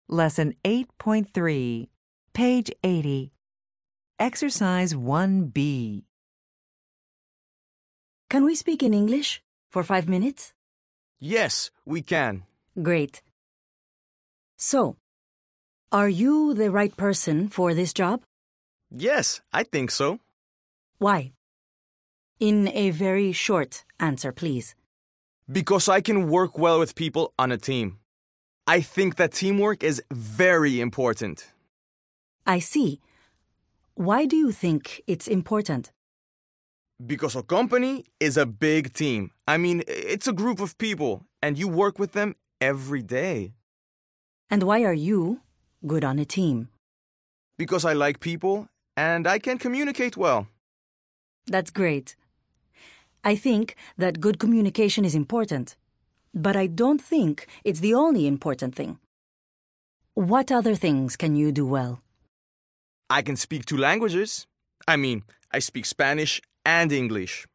Lesson 8.3, page 80. Exercise 1B. Can we speak in English for 5 minutes? Yes, we can. Great. So, are you the right person for this job? Yes, I think so. Why? In a very short answer, please. Because I can work well with people on a team. I think that teamwork is very important. I see. Why do you think it's important? Because a company is a big team. I mean, it's a group of people, and you work with them every day. And why are you good on a team? Because I like people, and I can communicate well. That's great. I think that good communication is important, but I don't think it's the only important thing. What other things can you do well? I can speak 2 languages. I mean, I speak Spanish and English.